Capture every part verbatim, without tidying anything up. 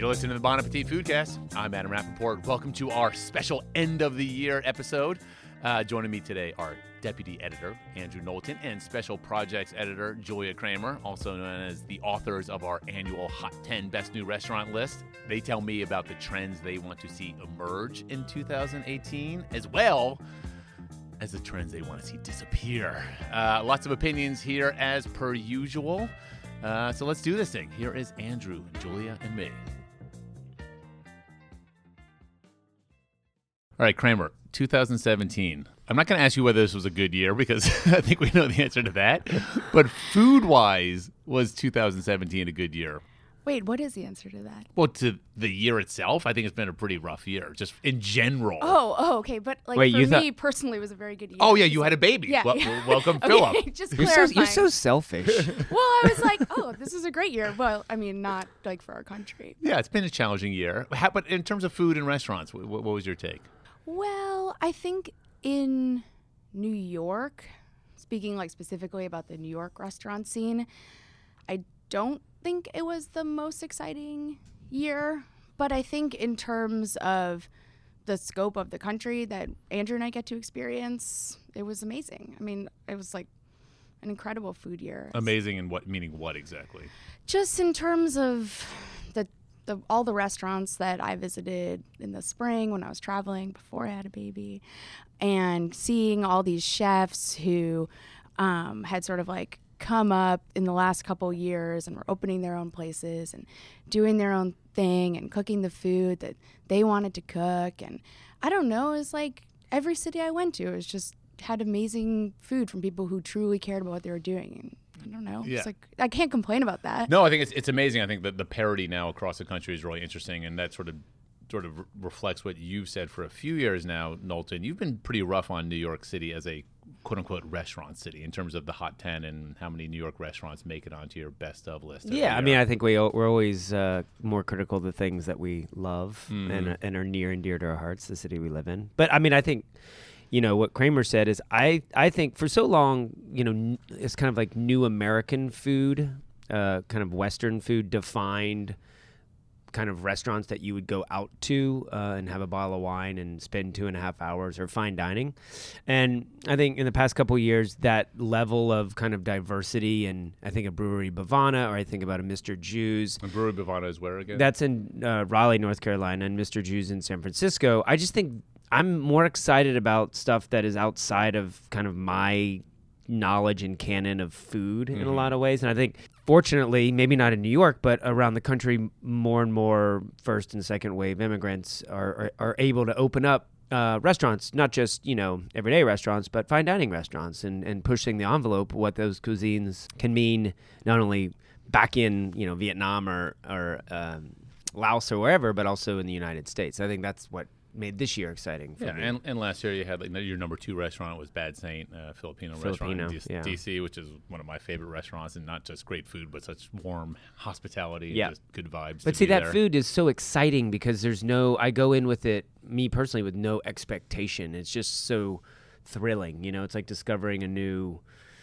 You're listening to the Bon Appetit Foodcast. I'm Adam Rappaport. Welcome to our special end-of-the-year episode. Uh, joining me today are Deputy Editor Andrew Knowlton and Special Projects Editor Julia Kramer, also known as the authors of our annual Hot ten Best New Restaurant list. They tell me about the trends they want to see emerge in two thousand eighteen, as well as the trends they want to see disappear. Uh, lots of opinions here as per usual. Uh, so let's do this thing. Here is Andrew, Julia, and me. All right, Kramer, two thousand seventeen. I'm not going to ask you whether this was a good year because I think we know the answer to that. But food-wise, was two thousand seventeen a good year? Wait, what is the answer to that? Well, to the year itself, I think it's been a pretty rough year, just in general. Oh, oh, okay. But like Wait, for you me thought- personally, it was a very good year. Oh, yeah, you had a baby. Yeah. Well, yeah. welcome, Okay, Philip. just You're so, clarifying. you're so selfish. Well, I was like, oh, this is a great year. Well, I mean, not like for our country. Yeah, it's been a challenging year. How, but in terms of food and restaurants, what, what was your take? Well, I think in New York, speaking like specifically about the New York restaurant scene, I don't think it was the most exciting year, but I think in terms of the scope of the country that Andrew and I get to experience, it was amazing. I mean, it was like an incredible food year. Amazing in what, meaning what exactly? Just in terms of the, the all the restaurants that I visited in the spring when I was traveling before I had a baby, and seeing all these chefs who um, had sort of like come up in the last couple years and were opening their own places and doing their own thing and cooking the food that they wanted to cook. And I don't know, it's like every city I went to, it was just had amazing food from people who truly cared about what they were doing. And I don't know. Yeah. It's like I can't complain about that. No, I think it's it's amazing. I think that the parity now across the country is really interesting, and that sort of sort of re- reflects what you've said for a few years now, Knowlton. You've been pretty rough on New York City as a quote-unquote restaurant city in terms of the Hot ten and how many New York restaurants make it onto your best of list. every Yeah, I year. mean, I think we, we're always uh, more critical of the things that we love Mhm. and, and are near and dear to our hearts, the city we live in. But, I mean, I think, you know, what Kramer said is I, I think for so long, you know, n- it's kind of like new American food, uh, kind of Western food defined kind of restaurants that you would go out to uh, and have a bottle of wine and spend two and a half hours or fine dining. And I think in the past couple of years, that level of kind of diversity, and I think a Brewery Bavana, or I think about a Mister Jew's. And Brewery Bavana is where again? That's in uh, Raleigh, North Carolina, and Mister Jew's in San Francisco. I just think I'm more excited about stuff that is outside of kind of my knowledge and canon of food in a Mhm. lot of ways. And I think, fortunately, maybe not in New York, but around the country, more and more first and second wave immigrants are, are, are able to open up uh, restaurants, not just, you know, everyday restaurants, but fine dining restaurants, and, and pushing the envelope, what those cuisines can mean, not only back in, you know, Vietnam or, or um, Laos or wherever, but also in the United States. I think that's what made this year exciting for yeah, me. and, and last year you had like your number two restaurant was Bad Saint, uh, Filipino, Filipino, restaurant in D- yeah. D C, which is one of my favorite restaurants, and not just great food, but such warm hospitality Yeah. and just good vibes. But to see, be that there. food is so exciting because there's no, I go in with it, me personally, with no expectation. It's just so thrilling. You know, it's like discovering a new,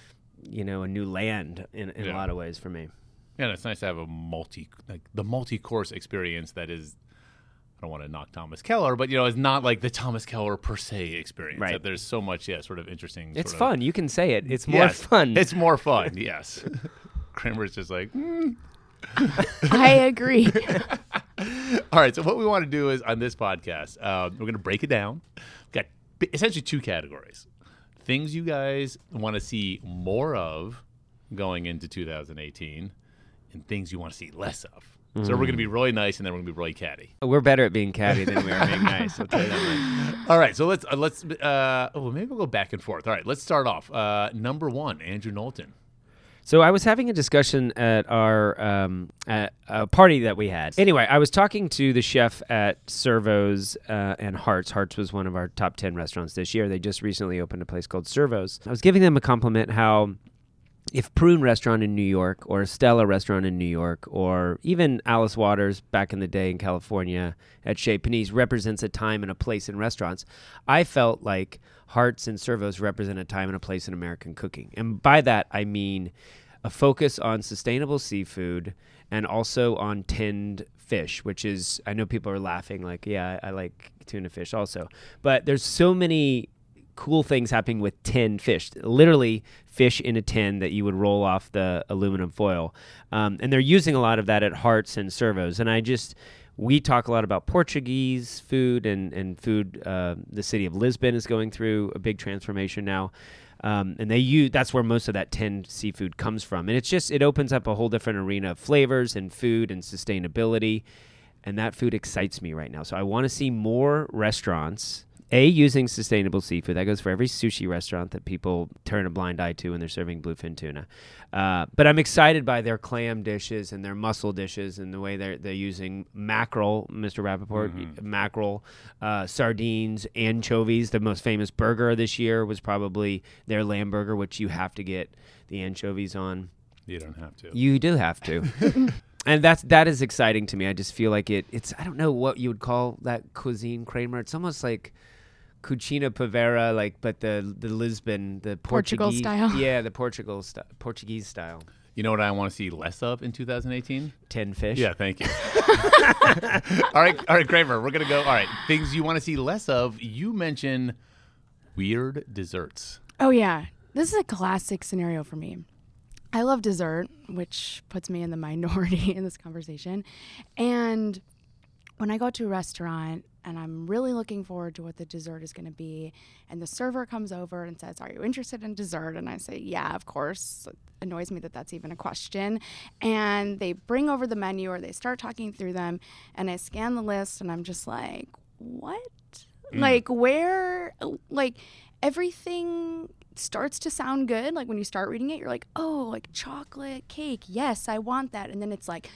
you know, a new land in, in Yeah. a lot of ways for me. Yeah, and it's nice to have a multi, like the multi-course experience that is. I don't want to knock Thomas Keller, but you know, it's not like the Thomas Keller per se experience. Right. That there's so much, yeah, sort of interesting. It's sort of- fun. You can say it. It's more Yes, fun. It's more fun. Yes. Kramer's just like. Mm. I agree. All right. So what we want to do is on this podcast, uh, we're going to break it down. We've got b- essentially two categories: things you guys want to see more of going into two thousand eighteen, and things you want to see less of. So we're going to be really nice, and then we're going to be really catty. We're better at being catty than we are being nice. I'll tell you that much. All right. So let's uh, let's. Uh, oh, maybe we'll go back and forth. All right. Let's start off. Uh, number one, Andrew Knowlton. So I was having a discussion at our um, at a party that we had. Anyway, I was talking to the chef at Servo's uh, and Hart's. Hart's was one of our top ten restaurants this year. They just recently opened a place called Servo's. I was giving them a compliment how if Prune Restaurant in New York or Stella Restaurant in New York or even Alice Waters back in the day in California at Chez Panisse represents a time and a place in restaurants, I felt like Hart's and Servo's represent a time and a place in American cooking. And by that, I mean a focus on sustainable seafood and also on tinned fish, which is, I know people are laughing like, yeah, I, I like tuna fish also. But there's so many cool things happening with tinned fish, literally fish in a tin that you would roll off the aluminum foil. Um, and they're using a lot of that at Hart's and Servos. And I just, we talk a lot about Portuguese food and, and food. Uh, the city of Lisbon is going through a big transformation now. Um, and they use, that's where most of that tinned seafood comes from. And it's just, it opens up a whole different arena of flavors and food and sustainability. And that food excites me right now. So I want to see more restaurants, A, using sustainable seafood. That goes for every sushi restaurant that people turn a blind eye to when they're serving bluefin tuna. Uh, but I'm excited by their clam dishes and their mussel dishes and the way they're they're using mackerel, Mister Rappaport, mm-hmm. mackerel, uh, sardines, anchovies. The most famous burger this year was probably their lamb burger, which you have to get the anchovies on. You don't have to. You do have to. And that's that is exciting to me. I just feel like it. It's I don't know what you would call that cuisine, Kramer. It's almost like Cucina Povera, like, but the the Lisbon, the Portugal Portuguese style. Yeah, the Portugal st- Portuguese style. You know what I want to see less of in two thousand eighteen? Tin fish. Yeah, thank you. all right, all right, Kramer, we're gonna go. All right, things you want to see less of. You mentioned weird desserts. Oh yeah, this is a classic scenario for me. I love dessert, which puts me in the minority in this conversation. And when I go to a restaurant and I'm really looking forward to what the dessert is going to be, and the server comes over and says, "Are you interested in dessert?" And I say, "Yeah, of course." It annoys me that that's even a question. And they bring over the menu or they start talking through them, and I scan the list and I'm just like, what? Mm. Like, where? Like, everything starts to sound good. Like, when you start reading it, you're like, oh, like chocolate cake. Yes, I want that. And then it's like,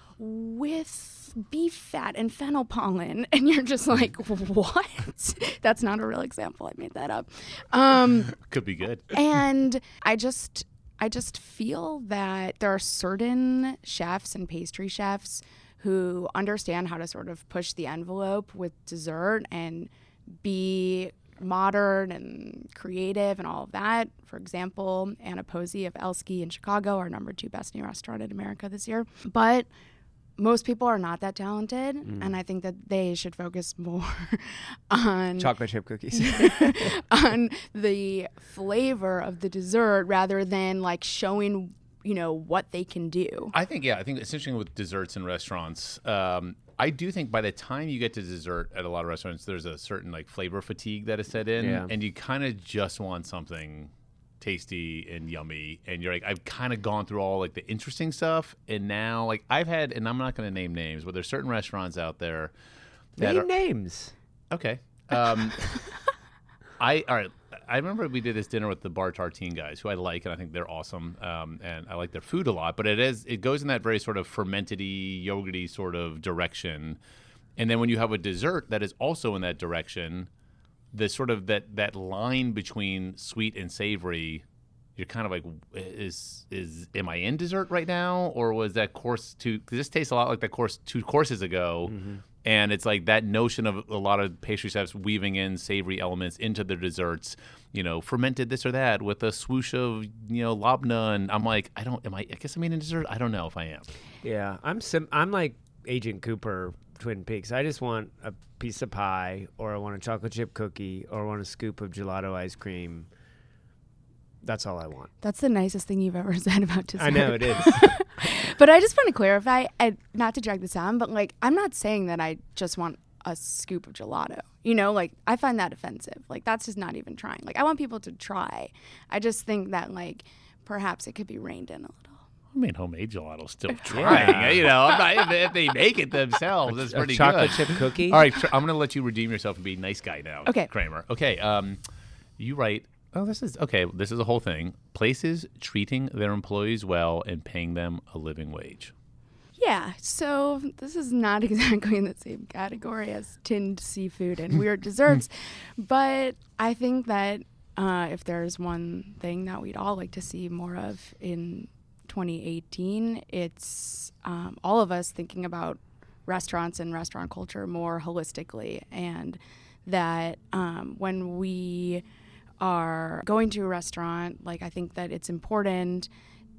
with beef fat and fennel pollen, and you're just like, what? That's not a real example. I made that up. Um, Could be good. And I just, I just feel that there are certain chefs and pastry chefs who understand how to sort of push the envelope with dessert and be modern and creative and all of that. For example, Anna Posey of Elsky in Chicago, our number two best new restaurant in America this year. But most people are not that talented, mm. and I think that they should focus more on chocolate chip cookies, on the flavor of the dessert rather than like showing, you know, what they can do. I think, yeah, I think it's interesting with desserts in restaurants. Um, I do think by the time you get to dessert at a lot of restaurants, there's a certain like flavor fatigue that is set in, yeah. and you kind of just want something tasty and yummy, and you're like, I've kind of gone through all like the interesting stuff, and now like I've had, and I'm not going to name names, but there's certain restaurants out there that name are, names. Okay. Um, I all right. I remember we did this dinner with the Bar Tartine guys, who I like, and I think they're awesome, um, and I like their food a lot. But it is it goes in that very sort of fermented-y, yogurty sort of direction, and then when you have a dessert that is also in that direction, the sort of that that line between sweet and savory, you're kind of like, is is am I in dessert right now, or was that course two? Because this tastes a lot like that course two courses ago. Mm-hmm. And it's like that notion of a lot of pastry chefs weaving in savory elements into their desserts, you know, fermented this or that with a swoosh of, you know, labna. And I'm like, I don't, am I, I guess I'm eating dessert. I don't know if I am. Yeah. I'm sim- I'm like Agent Cooper, Twin Peaks. I just want a piece of pie, or I want a chocolate chip cookie, or I want a scoop of gelato ice cream. That's all I want. That's the nicest thing you've ever said about dessert. I know it is. But I just want to clarify, and not to drag this on, but like, I'm not saying that I just want a scoop of gelato. You know, like, I find that offensive. Like, that's just not even trying. Like, I want people to try. I just think that, like, perhaps it could be reined in a little. I mean, homemade gelato still trying. Yeah. You know, I'm not, if, if they make it themselves, it's pretty a chocolate good. chip cookie. All right, I'm going to let you redeem yourself and be a nice guy now, okay. Kramer. Okay, um, you write. Oh, this is okay. This is a whole thing. Places treating their employees well and paying them a living wage. Yeah, so this is not exactly in the same category as tinned seafood and weird desserts, but I think that uh, if there's one thing that we'd all like to see more of in twenty eighteen, it's um, all of us thinking about restaurants and restaurant culture more holistically, and that um, when we are going to a restaurant, like, I think that it's important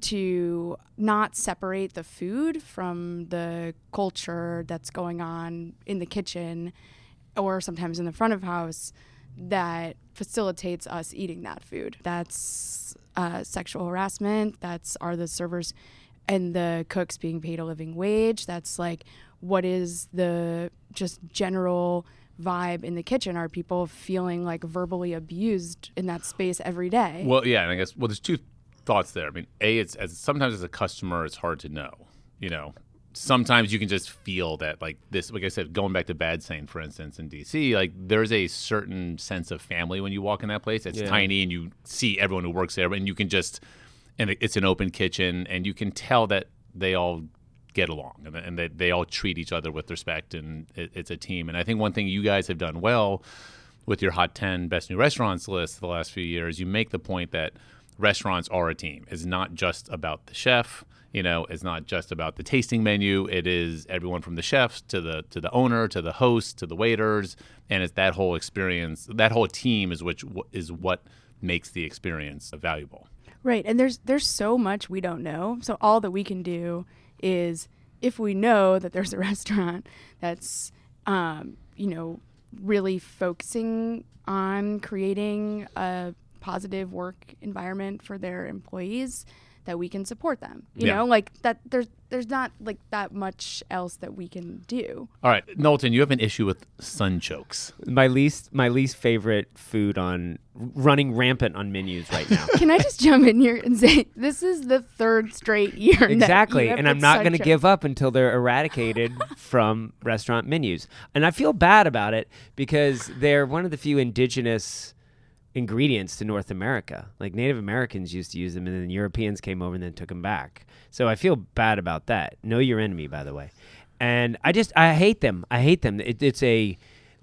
to not separate the food from the culture that's going on in the kitchen or sometimes in the front of house that facilitates us eating that food. That's uh, sexual harassment. That's are the servers and the cooks being paid a living wage. That's like, what is the just general vibe in the kitchen? Are people feeling like verbally abused in that space every day? Well, yeah, and I guess, well, there's two thoughts there. I mean, A, it's as sometimes as a customer, it's hard to know, you know. Sometimes you can just feel that, like this, like I said, going back to Bad Saint, for instance, in D C, like there's a certain sense of family when you walk in that place. It's Yeah. tiny and you see everyone who works there, and you can just, and it's an open kitchen, and you can tell that they all get along and, and that they all treat each other with respect, and it, it's a team. And I think one thing you guys have done well with your Hot ten Best New Restaurants list the last few years, you make the point that restaurants are a team. It's not just about the chef. You know, it's not just about the tasting menu. It is everyone from the chefs to the to the owner to the host to the waiters, and it's that whole experience. That whole team is which is what makes the experience valuable. Right, and there's there's so much we don't know. So all that we can do is, if we know that there's a restaurant that's, um, you know, really focusing on creating a positive work environment for their employees, that we can support them. You Yeah. know, like that. There's there's not like that much else that we can do. All right, Knowlton, you have an issue with sunchokes. My least my least favorite food on running rampant on menus right now. Can I just jump in here and say this is the third straight year that Exactly, you have and I'm put not going to sunshine- give up until they're eradicated from restaurant menus. And I feel bad about it because they're one of the few indigenous ingredients to North America. Like Native Americans used to use them, and then Europeans came over and then took them back. So I feel bad about that. Know your enemy, by the way. And I just I hate them. I hate them. It, it's a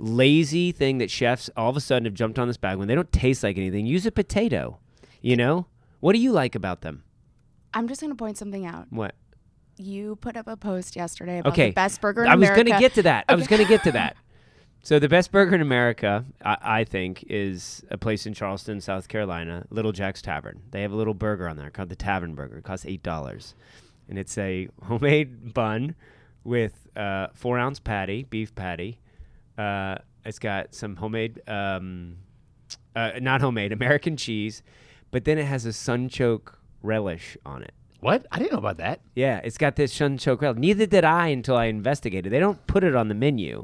lazy thing that chefs all of a sudden have jumped on this bag when they don't taste like anything. Use a potato. You know? What do you like about them? I'm just going to point something out. What? You put up a post yesterday about Okay. the best burger in I was America. going to get to that. I was Okay. going to get to that. So the best burger in America, I, I think, is a place in Charleston, South Carolina, Little Jack's Tavern. They have a little burger on there called the Tavern Burger. It costs eight dollars. And it's a homemade bun with uh, four-ounce patty, beef patty. Uh, it's got some homemade, um, uh, not homemade, American cheese. But then it has a sunchoke relish on it. What? I didn't know about that. Yeah, it's got this sunchoke relish. Neither did I until I investigated. They don't put it on the menu.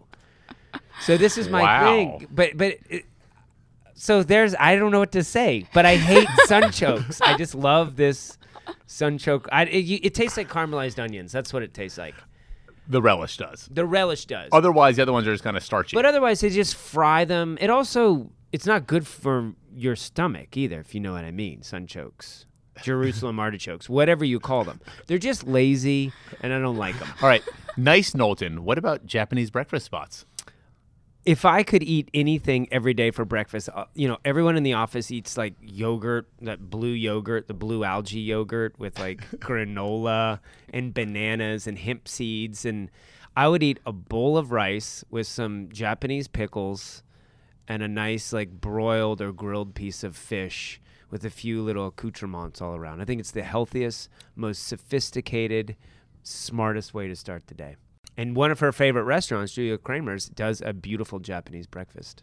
So this is my Wow. thing, but but it, so there's I don't know what to say, but I hate sunchokes. I just love this sunchoke. I it, you- it tastes like caramelized onions. That's what it tastes like. The relish does. The relish does, Otherwise, the other ones are just kind of starchy. but otherwise they just fry them. It also it's not good for your stomach either, if you know what I mean. Sunchokes, Jerusalem artichokes, whatever you call them. They're just lazy, and I don't like them. All right, nice, Knowlton. What about Japanese breakfast spots? If I could eat anything every day for breakfast, uh, you know, everyone in the office eats like yogurt, that blue yogurt, the blue algae yogurt with like granola and bananas and hemp seeds. And I would eat a bowl of rice with some Japanese pickles and a nice like broiled or grilled piece of fish with a few little accoutrements all around. I think it's the healthiest, most sophisticated, smartest way to start the day. And one of her favorite restaurants, Julia Kramer's, does a beautiful Japanese breakfast.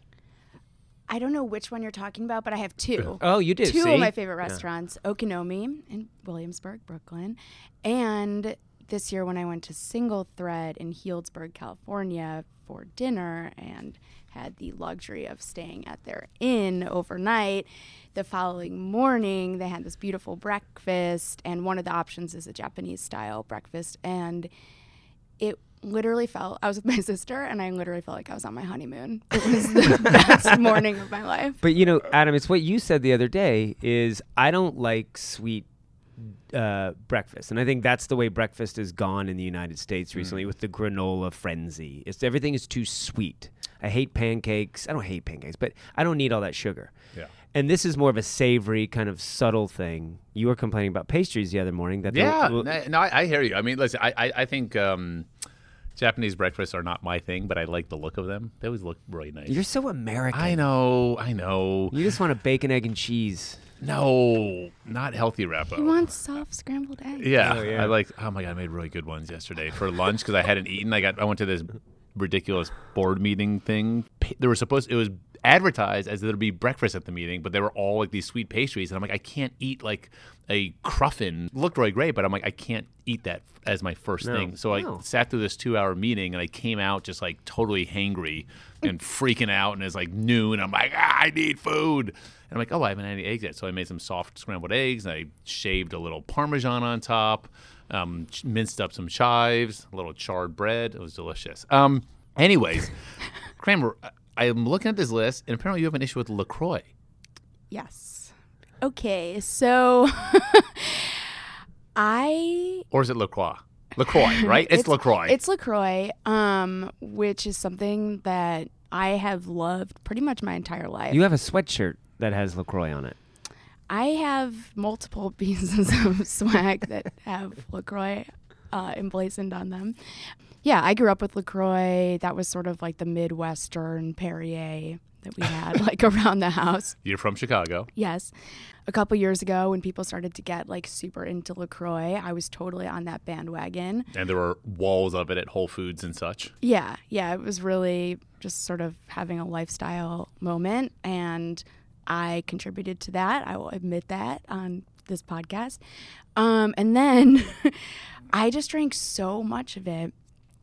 I don't know which one you're talking about, but I have two. Oh, you do? Two see? of my favorite restaurants, Okinomi in Williamsburg, Brooklyn. And this year when I went to Single Thread in Healdsburg, California for dinner and had the luxury of staying at their inn overnight, the following morning they had this beautiful breakfast, and one of the options is a Japanese style breakfast, and it literally felt, I was with my sister and I literally felt like I was on my honeymoon. It was the best morning of my life. But, you know, Adam, it's what you said the other day is I don't like sweet uh, breakfast. And I think that's the way breakfast has gone in the United States recently Mm. with the granola frenzy. It's everything is too sweet. I hate pancakes. I don't hate pancakes, but I don't need all that sugar. Yeah. And this is more of a savory kind of subtle thing. You were complaining about pastries the other morning. That they- Yeah, well, no, no, I, I hear you. I mean, listen, I, I, I think um, Japanese breakfasts are not my thing, but I like the look of them. They always look really nice. you're so American. I know, I know. You just want a bacon, egg, and cheese. No, not healthy Rappo. He wants soft scrambled eggs. Yeah, Oh, yeah. I like. Oh my god, I made really good ones yesterday for lunch because I hadn't eaten. I got. I went to this ridiculous board meeting thing. Pa- There were supposed. It was advertised as there'd be breakfast at the meeting, but they were all like these sweet pastries, and I'm like, I can't eat like a cruffin. Looked really great, but I'm like, I can't eat that as my first No. thing. So I No. sat through this two-hour meeting, and I came out just like totally hangry and freaking out, and it's like noon. I'm like, ah, I need food. And I'm like, oh, I haven't had any eggs yet. So I made some soft scrambled eggs, and I shaved a little Parmesan on top, um, ch- minced up some chives, a little charred bread. It was delicious. Um, anyways, Kramer, I- I'm looking at this list, and apparently you have an issue with LaCroix. Yes. Okay, so I Or is it LaCroix? LaCroix, right? It's, LaCroix. It's LaCroix, um, which is something that I have loved pretty much my entire life. You have a sweatshirt that has LaCroix on it. I have multiple pieces of swag that have LaCroix uh, emblazoned on them. Yeah, I grew up with LaCroix. That was sort of like the Midwestern Perrier that we had like around the house. You're from Chicago. Yes. A couple years ago when people started to get like super into LaCroix, I was totally on that bandwagon. And there were walls of it at Whole Foods and such. Yeah, yeah, it was really just sort of having a lifestyle moment, and I contributed to that. I will admit that on this podcast. Um, and then I just drank so much of it,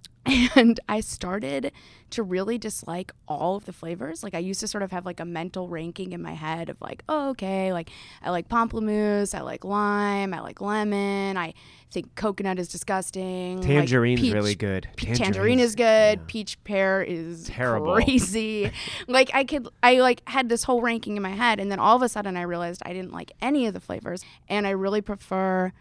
and I started to really dislike all of the flavors. Like I used to sort of have like a mental ranking in my head of like, oh, okay, like I like pamplemousse, I like lime, I like lemon, I think coconut is disgusting. like, Tangerine's peach- really good. Pe- Tangerine's- tangerine is good. yeah. Peach pear is Terrible. crazy. like I could, I like had this whole ranking in my head, and then all of a sudden I realized I didn't like any of the flavors, and I really prefer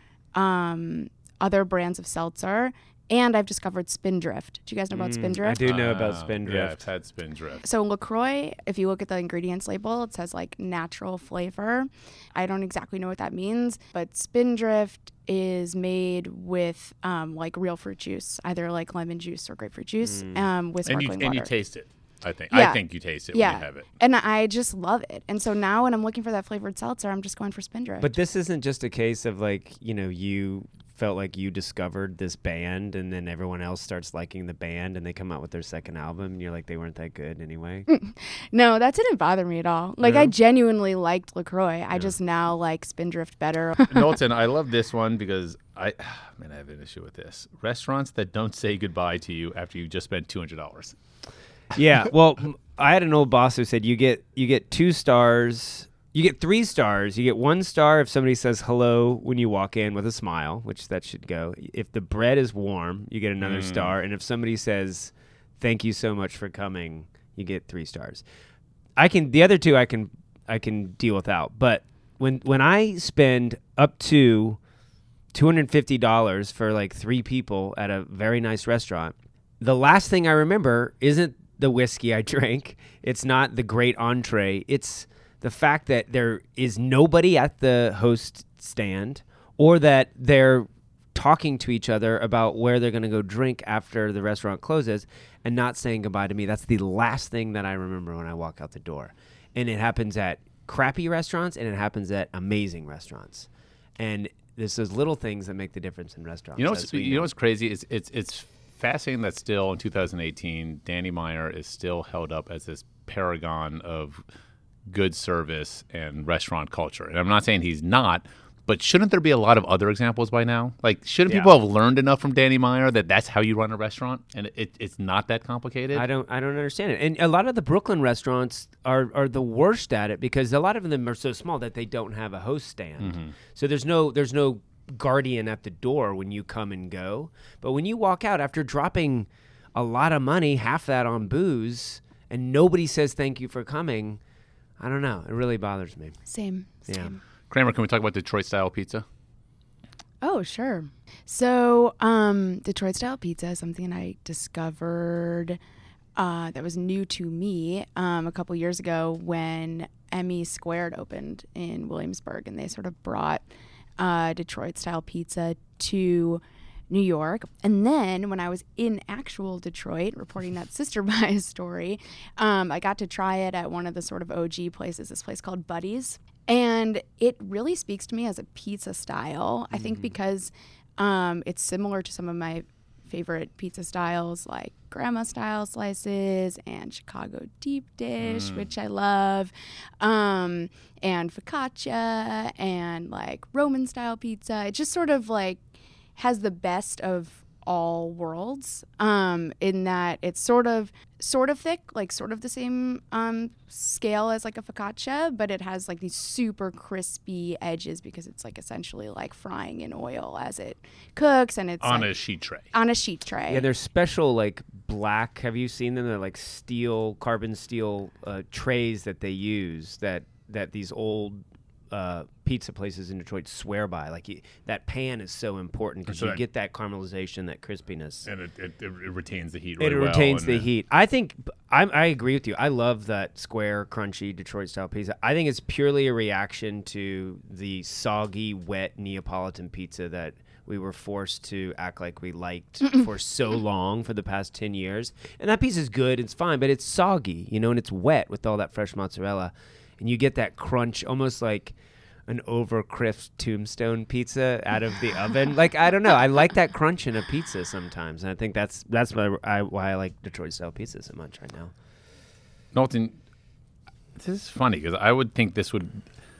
um, other brands of seltzer. And I've discovered Spindrift. Do you guys know about Mm, Spindrift? I do know about Uh, Spindrift. Yeah, I've had Spindrift. So LaCroix, if you look at the ingredients label, it says like natural flavor. I don't exactly know what that means, but Spindrift is made with um, like real fruit juice, either like lemon juice or grapefruit juice um, with And you, sparkling and you water. taste it, I think. Yeah. I think you taste it yeah, when you have it. and I just love it. And so now when I'm looking for that flavored seltzer, I'm just going for Spindrift. But this isn't just a case of like, you know, you felt like you discovered this band and then everyone else starts liking the band and they come out with their second album and you're like, they weren't that good anyway. no, that didn't bother me at all. Like No? I genuinely liked LaCroix. I just now like Spindrift better. Knowlton, I love this one because I, man, I have an issue with this. Restaurants that don't say goodbye to you after you just spent two hundred dollars. Yeah. Well, m- I had an old boss who said you get you get two stars. You get three stars. You get one star if somebody says hello when you walk in with a smile, which that should go. If the bread is warm, you get another Mm. star. And if somebody says, thank you so much for coming, you get three stars. I can, the other two I can, I can deal without. But when, when I spend up to two hundred fifty dollars for like three people at a very nice restaurant, the last thing I remember isn't the whiskey I drank. It's not the great entree. It's the fact that there is nobody at the host stand or that they're talking to each other about where they're going to go drink after the restaurant closes and not saying goodbye to me. That's the last thing that I remember when I walk out the door. And it happens at crappy restaurants and it happens at amazing restaurants. And there's those little things that make the difference in restaurants. You know, as what's, we you know what's crazy is it's it's fascinating that still in two thousand eighteen, Danny Meyer is still held up as this paragon of good service and restaurant culture. And I'm not saying he's not, but shouldn't there be a lot of other examples by now? Like, shouldn't Yeah. people have learned enough from Danny Meyer that that's how you run a restaurant and it, it's not that complicated? I don't I don't understand it. And a lot of the Brooklyn restaurants are, are the worst at it because a lot of them are so small that they don't have a host stand. Mm-hmm. So there's no there's no guardian at the door when you come and go. But when you walk out after dropping a lot of money, half that on booze, and nobody says thank you for coming, I don't know. It really bothers me. Same. Yeah. Same. Kramer, can we talk about Detroit style pizza? Oh, sure. So, um, Detroit style pizza is something I discovered uh, that was new to me um, a couple years ago when Emmy Squared opened in Williamsburg, and they sort of brought uh, Detroit style pizza to New York. And then when I was in actual Detroit reporting that Sister Bias story, um, I got to try it at one of the sort of O G places, this place called Buddy's. And it really speaks to me as a pizza style. I think because um, it's similar to some of my favorite pizza styles, like grandma style slices and Chicago deep dish, Mm. which I love, um, and focaccia and like Roman style pizza. It just sort of like has the best of all worlds, um, in that it's sort of sort of thick, like sort of the same um, scale as like a focaccia, but it has like these super crispy edges because it's like essentially like frying in oil as it cooks, and it's On like, a sheet tray. on a sheet tray. Yeah, there's special like black. Have you seen them? They're like steel, carbon steel uh, trays that they use that that these old uh, pizza places in Detroit swear by. Like you, that pan is so important because So you that- get that caramelization, that crispiness. And it, it, it retains the heat It really well. retains and the it- heat. I think I, I agree with you. I love that square, crunchy Detroit style pizza. I think it's purely a reaction to the soggy, wet Neapolitan pizza that we were forced to act like we liked for so long for the past ten years. And that pizza is good. It's fine, but it's soggy, you know, and it's wet with all that fresh mozzarella. And you get that crunch almost like an over crisp Tombstone pizza out of the oven. Like, I don't know. I like that crunch in a pizza sometimes. And I think that's that's why I, why I like Detroit style pizza so much right now. Knowlton, this is funny because I would think this would.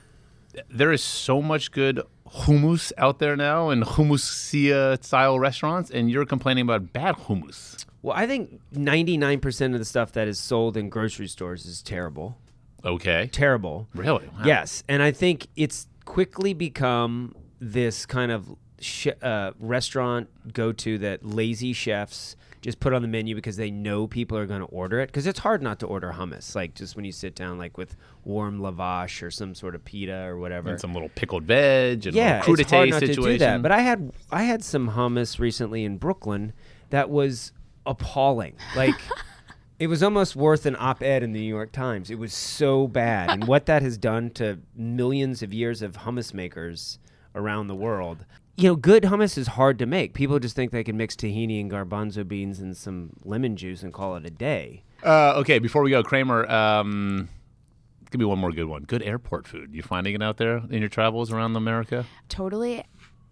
There is so much good hummus out there now and hummusia style restaurants, and you're complaining about bad hummus. Well, I think ninety-nine percent of the stuff that is sold in grocery stores is terrible. Okay. Terrible. Really? Wow. Yes. And I think it's quickly become this kind of sh- uh, restaurant go-to that lazy chefs just put on the menu because they know people are going to order it. Because it's hard not to order hummus, like just when you sit down like with warm lavash or some sort of pita or whatever. And some little pickled veg and Yeah, a little it's hard crudité not situation. to do that. But I had I had some hummus recently in Brooklyn that was appalling. Like it was almost worth an op-ed in the New York Times. It was so bad, and what that has done to millions of years of hummus makers around the world. You know, good hummus is hard to make. People just think they can mix tahini and garbanzo beans and some lemon juice and call it a day. Uh, okay, before we go, Kramer, um, give me one more good one. Good airport food. You finding it out there in your travels around America? Totally.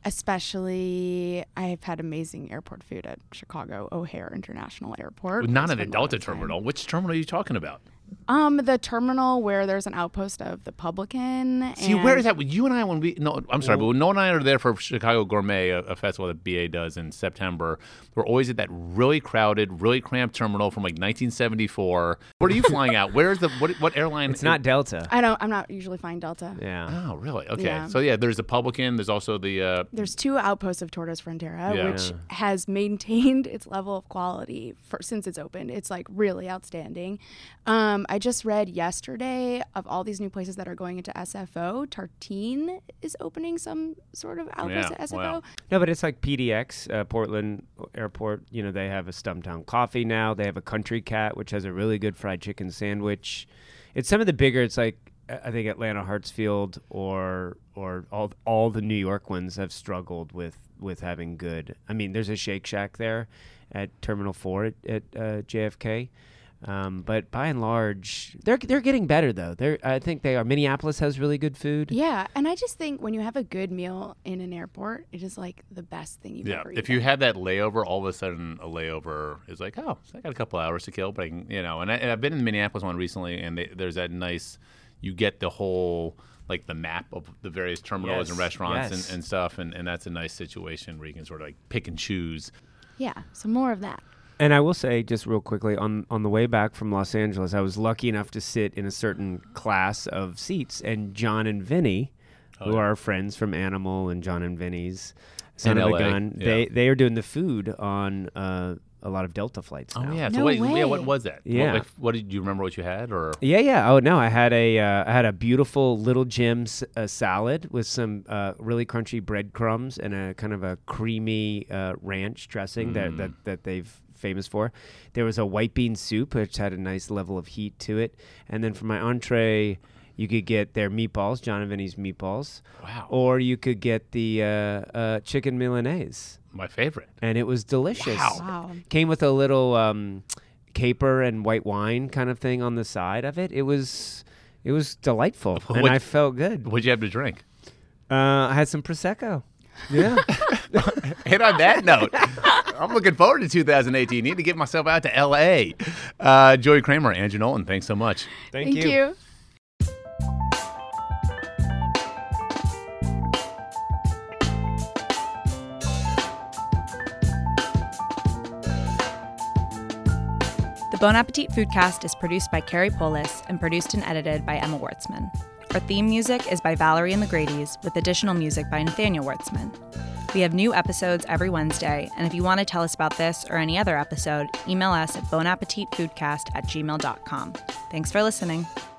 Especially, I've had amazing airport food at Chicago O'Hare International Airport. Not I at a spend lot Delta of time. terminal. Which terminal are you talking about? Um, the terminal where there's an outpost of the Publican. See, and where is that? You and I, when we, no, I'm sorry, but when Noah and I are there for Chicago Gourmet, a, a festival that B A does in September, we're always at that really crowded, really cramped terminal from like nineteen seventy-four. Where are you flying out? Where's the, what, what airline? It's not Delta. I don't. I'm not usually flying Delta. Yeah. Oh, really? Okay. Yeah. So, yeah, there's the Publican. There's also the, uh, There's two outposts of Tortoise Frontera, Yeah. which Yeah. has maintained its level of quality for, since it's opened. It's like really outstanding. Um, I just read yesterday of all these new places that are going into S F O. Tartine is opening some sort of outpost Yeah, at S F O. wow. No, but it's like P D X, uh, Portland Airport. You know, they have a Stumptown Coffee now. They have a Country Cat, which has a really good fried chicken sandwich. It's some of the bigger. It's like uh, I think Atlanta Hartsfield or or all all the New York ones have struggled with with having good. I mean, there's a Shake Shack there at Terminal Four at, at uh, J F K. Um, but by and large, they're they're getting better though. They're I think they are. Minneapolis has really good food. Yeah, and I just think when you have a good meal in an airport, it is like the best thing you've yeah. ever If eaten. you have that layover, all of a sudden a layover is like, oh, I got a couple hours to kill, but I can, you know, and, I, and I've been in the Minneapolis one recently, and they, there's that nice, you get the whole, like the map of the various terminals Yes, and restaurants yes. and, and stuff, and, and that's a nice situation where you can sort of like pick and choose. Yeah, so more of that. And I will say, just real quickly, on, on the way back from Los Angeles, I was lucky enough to sit in a certain class of seats, and John and Vinny, Oh, who yeah. are friends from Animal and John and Vinny's Son In of L A, the Gun, yeah. they they are doing the food on uh, a lot of Delta flights Oh now. yeah. So No wait, yeah. What way. was that? Yeah. What, like, what did you remember? What you had, or Yeah, yeah. Oh no, I had a uh, I had a beautiful Little Jim's uh, salad with some uh, really crunchy breadcrumbs and a kind of a creamy uh, ranch dressing that, Mm. that that they've famous for. There was a white bean soup which had a nice level of heat to it, and then for my entree, you could get their meatballs, John and Vinny's meatballs, wow, or you could get the uh, uh, chicken Milanese, my favorite. and it was delicious. Wow. Wow. Came with a little um, caper and white wine kind of thing on the side of it. It was It was delightful, and What- I felt good. What'd you have to drink? Uh, I had some Prosecco. Yeah. And on that note, I'm looking forward to two thousand eighteen. Need to get myself out to L A. Uh, Joey Kramer, Andrew Knowlton, thanks so much. Thank, Thank you. The Bon Appetit Foodcast is produced by Carrie Polis and produced and edited by Emma Wartzman. Our theme music is by Valerie and the Grady's, with additional music by Nathaniel Wartzman. We have new episodes every Wednesday, and if you want to tell us about this or any other episode, email us at bonappetitfoodcast at gmail dot com. Thanks for listening.